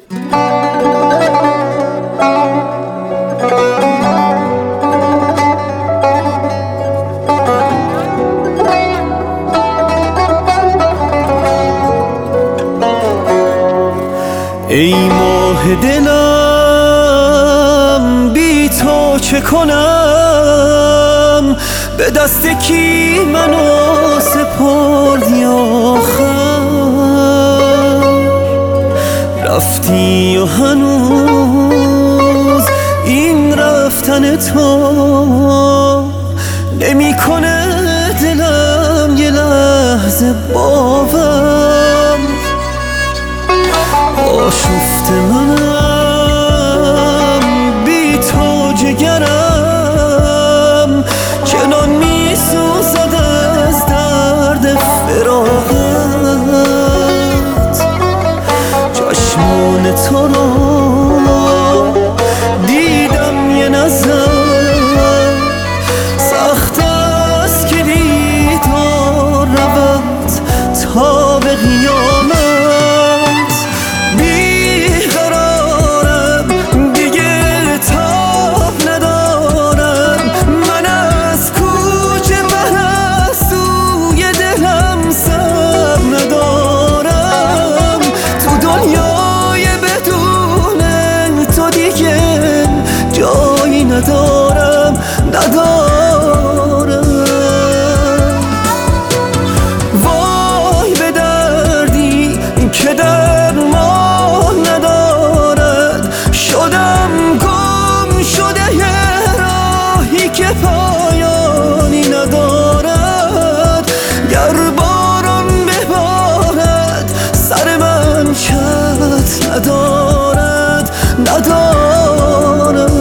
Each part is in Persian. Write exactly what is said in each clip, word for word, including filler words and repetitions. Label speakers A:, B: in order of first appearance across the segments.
A: ای ماه دلم بی تو چه کنم؟ به دست کی منو سپردی آخر؟ رفتی و هنوز این رفتن تو نمی کنه دلم یه لحظه باور. آشفت منم بی تو جگرم چنان می سوزد از درد فراقت. چشمان تو رو دیدم یه نظر، سخت است که دیدار رود تا به قیامت. ندارم ندارم وای به دردی که درمان ندارد. شدم گم شده یه راهی که پایانی ندارد. گر باران ببارد سر من چت ندارد ندارد.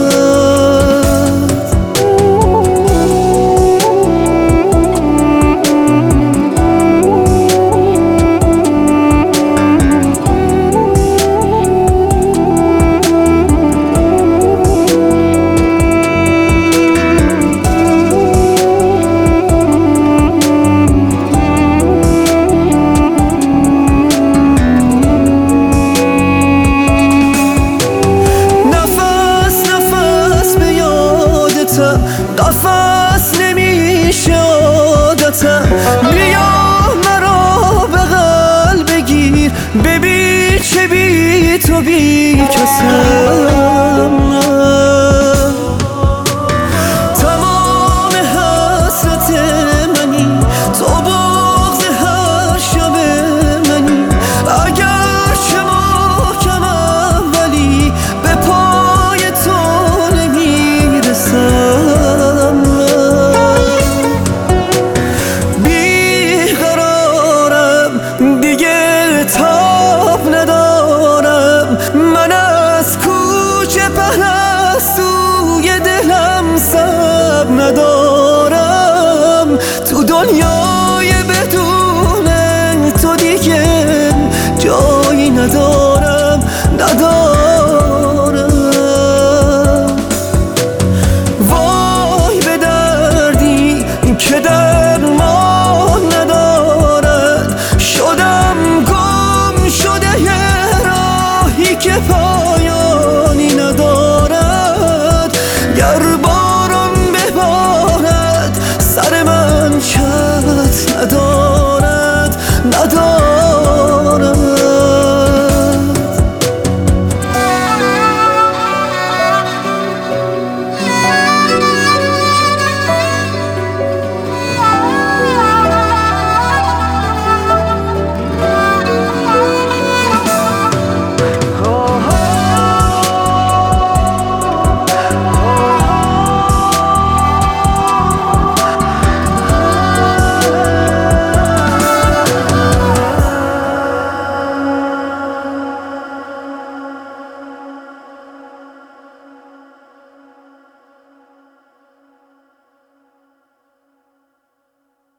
A: قفص نمیشه عادتم، بیا مرا بغل بگیر ببین چه بی تو بی کسم.